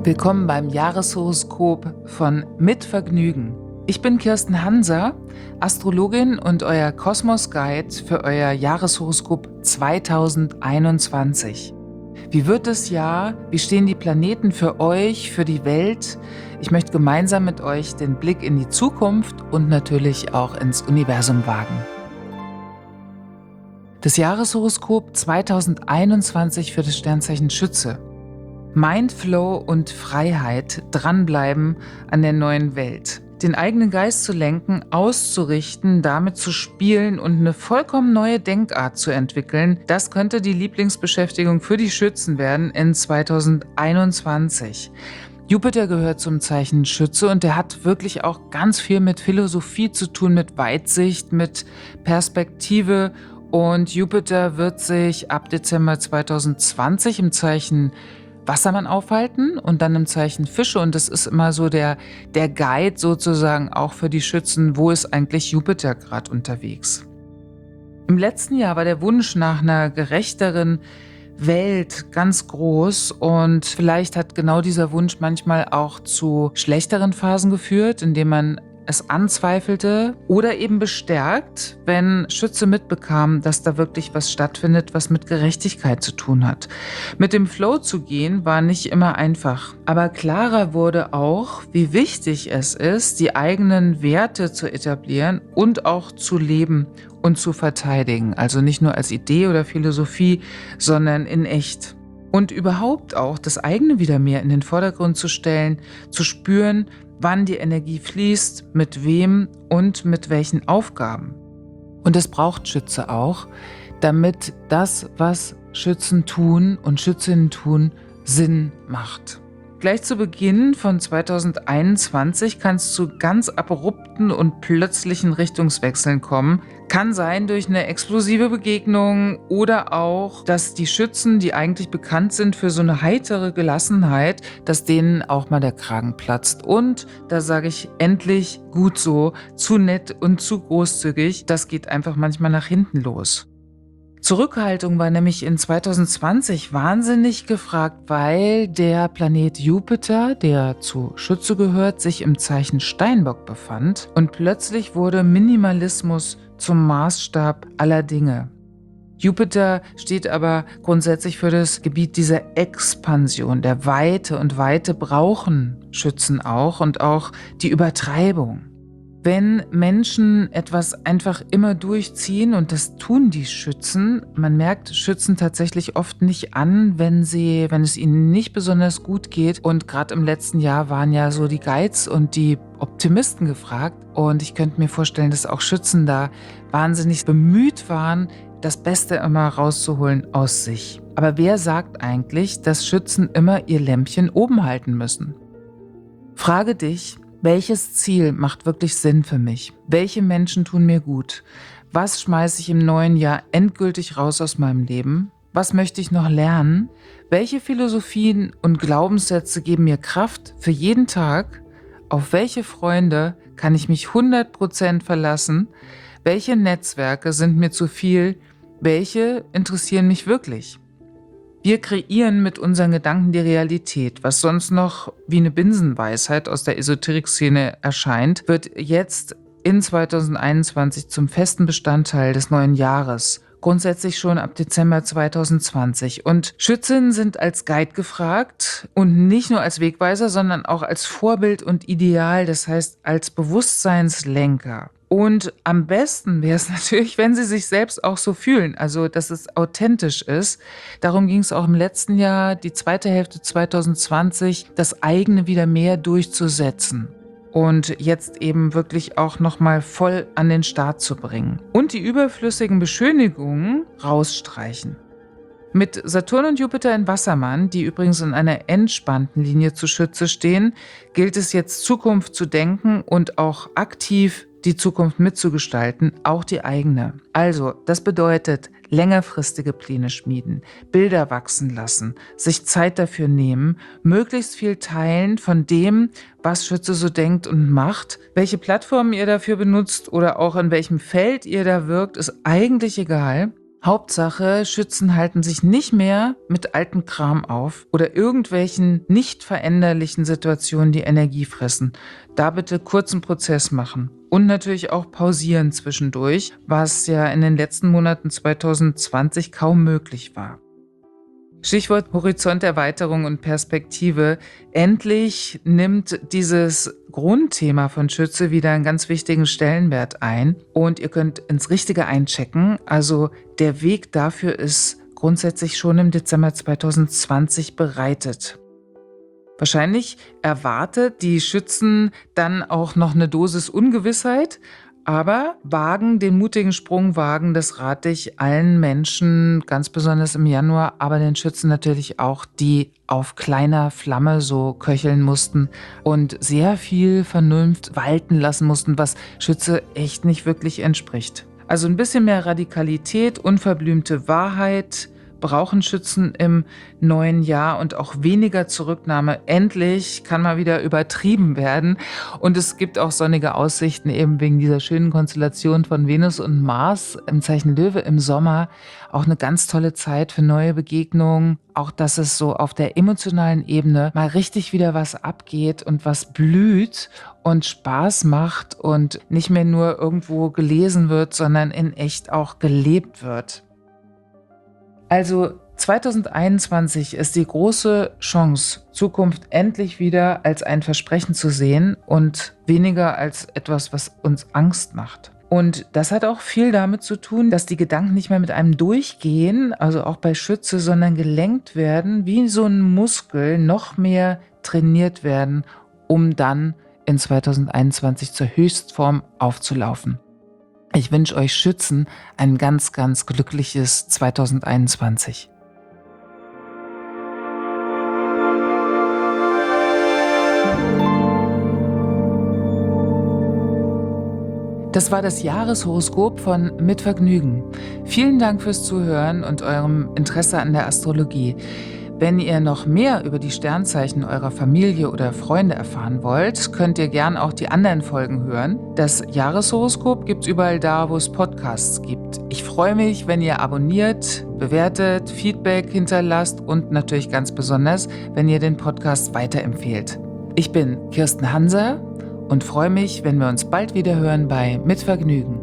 Willkommen beim Jahreshoroskop von Mit Vergnügen. Ich bin Kirsten Hanser, Astrologin und euer Kosmos-Guide für euer Jahreshoroskop 2021. Wie wird das Jahr? Wie stehen die Planeten für euch, für die Welt? Ich möchte gemeinsam mit euch den Blick in die Zukunft und natürlich auch ins Universum wagen. Das Jahreshoroskop 2021 für das Sternzeichen Schütze. Mindflow und Freiheit, dranbleiben an der neuen Welt. Den eigenen Geist zu lenken, auszurichten, damit zu spielen und eine vollkommen neue Denkart zu entwickeln, das könnte die Lieblingsbeschäftigung für die Schützen werden in 2021. Jupiter gehört zum Zeichen Schütze und der hat wirklich auch ganz viel mit Philosophie zu tun, mit Weitsicht, mit Perspektive. Und Jupiter wird sich ab Dezember 2020 im Zeichen Wassermann aufhalten und dann im Zeichen Fische. Und das ist immer so der Guide sozusagen auch für die Schützen, wo ist eigentlich Jupiter gerade unterwegs. Im letzten Jahr war der Wunsch nach einer gerechteren Welt ganz groß und vielleicht hat genau dieser Wunsch manchmal auch zu schlechteren Phasen geführt, indem man es anzweifelte oder eben bestärkt, wenn Schütze mitbekam, dass da wirklich was stattfindet, was mit Gerechtigkeit zu tun hat. Mit dem Flow zu gehen war nicht immer einfach, aber klarer wurde auch, wie wichtig es ist, die eigenen Werte zu etablieren und auch zu leben und zu verteidigen. Also nicht nur als Idee oder Philosophie, sondern in echt. Und überhaupt auch das eigene wieder mehr in den Vordergrund zu stellen, zu spüren, wann die Energie fließt, mit wem und mit welchen Aufgaben. Und es braucht Schütze auch, damit das, was Schützen tun und Schützinnen tun, Sinn macht. Gleich zu Beginn von 2021 kann es zu ganz abrupten und plötzlichen Richtungswechseln kommen. Kann sein durch eine explosive Begegnung oder auch, dass die Schützen, die eigentlich bekannt sind für so eine heitere Gelassenheit, dass denen auch mal der Kragen platzt. Und da sage ich endlich gut so, zu nett und zu großzügig, das geht einfach manchmal nach hinten los. Zurückhaltung war nämlich in 2020 wahnsinnig gefragt, weil der Planet Jupiter, der zu Schütze gehört, sich im Zeichen Steinbock befand und plötzlich wurde Minimalismus zum Maßstab aller Dinge. Jupiter steht aber grundsätzlich für das Gebiet dieser Expansion, der Weite, und Weite brauchen Schützen auch und auch die Übertreibung. Wenn Menschen etwas einfach immer durchziehen, und das tun die Schützen, man merkt Schützen tatsächlich oft nicht an, wenn es ihnen nicht besonders gut geht. Und gerade im letzten Jahr waren ja so die Guides und die Optimisten gefragt. Und ich könnte mir vorstellen, dass auch Schützen da wahnsinnig bemüht waren, das Beste immer rauszuholen aus sich. Aber wer sagt eigentlich, dass Schützen immer ihr Lämpchen oben halten müssen? Frage dich: Welches Ziel macht wirklich Sinn für mich? Welche Menschen tun mir gut? Was schmeiße ich im neuen Jahr endgültig raus aus meinem Leben? Was möchte ich noch lernen? Welche Philosophien und Glaubenssätze geben mir Kraft für jeden Tag? Auf welche Freunde kann ich mich 100% verlassen? Welche Netzwerke sind mir zu viel? Welche interessieren mich wirklich? Wir kreieren mit unseren Gedanken die Realität. Was sonst noch wie eine Binsenweisheit aus der Esoterik-Szene erscheint, wird jetzt in 2021 zum festen Bestandteil des neuen Jahres. Grundsätzlich schon ab Dezember 2020. Und Schützinnen sind als Guide gefragt und nicht nur als Wegweiser, sondern auch als Vorbild und Ideal, das heißt als Bewusstseinslenker. Und am besten wäre es natürlich, wenn sie sich selbst auch so fühlen, also dass es authentisch ist. Darum ging es auch im letzten Jahr, die zweite Hälfte 2020, das eigene wieder mehr durchzusetzen und jetzt eben wirklich auch nochmal voll an den Start zu bringen. Und die überflüssigen Beschönigungen rausstreichen. Mit Saturn und Jupiter in Wassermann, die übrigens in einer entspannten Linie zu Schütze stehen, gilt es jetzt Zukunft zu denken und auch aktiv die Zukunft mitzugestalten, auch die eigene. Also, das bedeutet längerfristige Pläne schmieden, Bilder wachsen lassen, sich Zeit dafür nehmen, möglichst viel teilen von dem, was Schütze so denkt und macht. Welche Plattformen ihr dafür benutzt oder auch in welchem Feld ihr da wirkt, ist eigentlich egal. Hauptsache, Schützen halten sich nicht mehr mit altem Kram auf oder irgendwelchen nicht veränderlichen Situationen, die Energie fressen. Da bitte kurzen Prozess machen. Und natürlich auch pausieren zwischendurch, was ja in den letzten Monaten 2020 kaum möglich war. Stichwort Horizonterweiterung und Perspektive. Endlich nimmt dieses Grundthema von Schütze wieder einen ganz wichtigen Stellenwert ein und ihr könnt ins Richtige einchecken. Also der Weg dafür ist grundsätzlich schon im Dezember 2020 bereitet. Wahrscheinlich erwartet die Schützen dann auch noch eine Dosis Ungewissheit, aber den mutigen Sprung wagen, das rate ich allen Menschen, ganz besonders im Januar, aber den Schützen natürlich auch, die auf kleiner Flamme so köcheln mussten und sehr viel Vernunft walten lassen mussten, was Schütze echt nicht wirklich entspricht. Also ein bisschen mehr Radikalität, unverblümte Wahrheit brauchen Schützen im neuen Jahr und auch weniger Zurücknahme. Endlich kann mal wieder übertrieben werden. Und es gibt auch sonnige Aussichten, eben wegen dieser schönen Konstellation von Venus und Mars im Zeichen Löwe im Sommer. Auch eine ganz tolle Zeit für neue Begegnungen. Auch, dass es so auf der emotionalen Ebene mal richtig wieder was abgeht und was blüht und Spaß macht und nicht mehr nur irgendwo gelesen wird, sondern in echt auch gelebt wird. Also 2021 ist die große Chance, Zukunft endlich wieder als ein Versprechen zu sehen und weniger als etwas, was uns Angst macht. Und das hat auch viel damit zu tun, dass die Gedanken nicht mehr mit einem durchgehen, also auch bei Schütze, sondern gelenkt werden, wie so ein Muskel noch mehr trainiert werden, um dann in 2021 zur Höchstform aufzulaufen. Ich wünsche euch Schützen ein ganz, ganz glückliches 2021. Das war das Jahreshoroskop von Mit Vergnügen. Vielen Dank fürs Zuhören und eurem Interesse an der Astrologie. Wenn ihr noch mehr über die Sternzeichen eurer Familie oder Freunde erfahren wollt, könnt ihr gern auch die anderen Folgen hören. Das Jahreshoroskop gibt's überall da, wo es Podcasts gibt. Ich freue mich, wenn ihr abonniert, bewertet, Feedback hinterlasst und natürlich ganz besonders, wenn ihr den Podcast weiterempfehlt. Ich bin Kirsten Hanser und freue mich, wenn wir uns bald wieder hören bei Mit Vergnügen.